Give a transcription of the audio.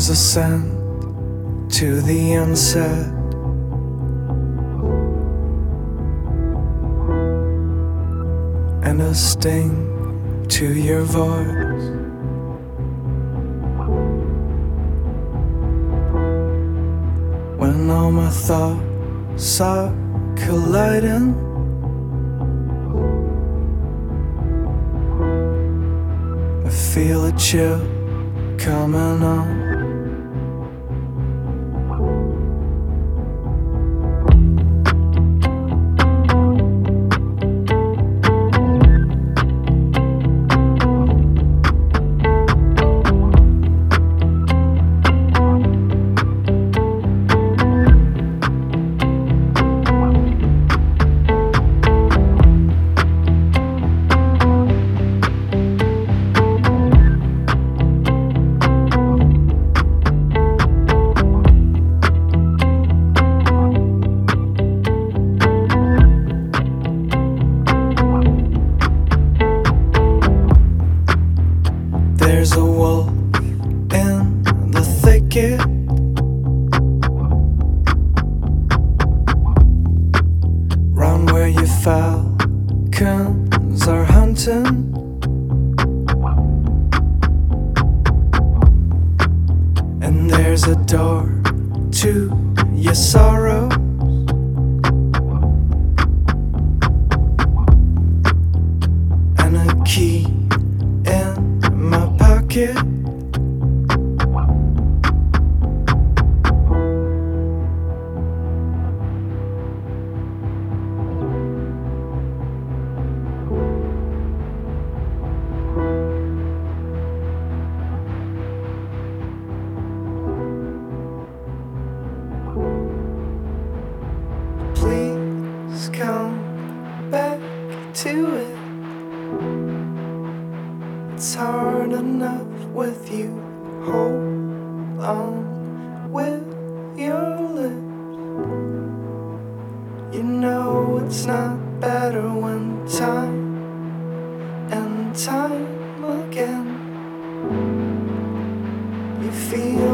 There's a scent to the unsaid, and a sting to your voice. When all my thoughts are colliding, I feel a chill coming on. There's a wolf in the thicket, round where your falcons are hunting. And there's a door to your sorrow, and a key in my pocket. Please come back to it. It's hard enough with you. Hold on with your lips. You know it's not better when time and time again you feel